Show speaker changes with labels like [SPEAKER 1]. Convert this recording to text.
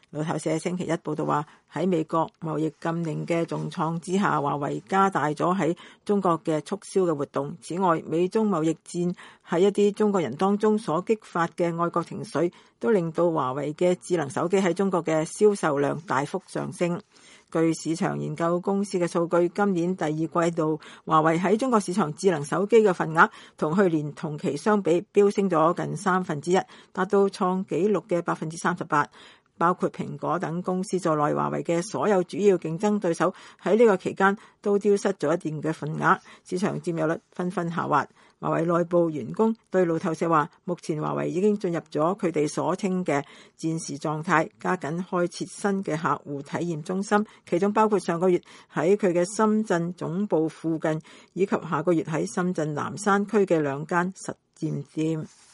[SPEAKER 1] 路透社星期一報道話，喺美國貿易禁令嘅重創之下，華為加大咗喺中國嘅促銷嘅活動。此外，美中貿易戰喺一啲中國人當中所激發嘅愛國情緒，都令到華為嘅智能手機喺中國嘅銷售量大幅上升。據市場研究公司嘅數據，今年第二季度華為喺中國市場智能手機嘅份額同去年同期相比飆升咗近1/3，達到創紀錄嘅38%。包括蘋果等公司在內，華為嘅所有主要競爭對手喺呢個期間都丟失咗一定嘅份額，市場佔有率紛紛下滑。華為內部員工對路透社話，目前華為已經進入咗佢哋所稱嘅戰時狀態，加緊開設新嘅客戶體驗中心，其中包括上個月喺佢嘅深圳總部附近，以及下個月喺深圳南山區嘅2間實驗店。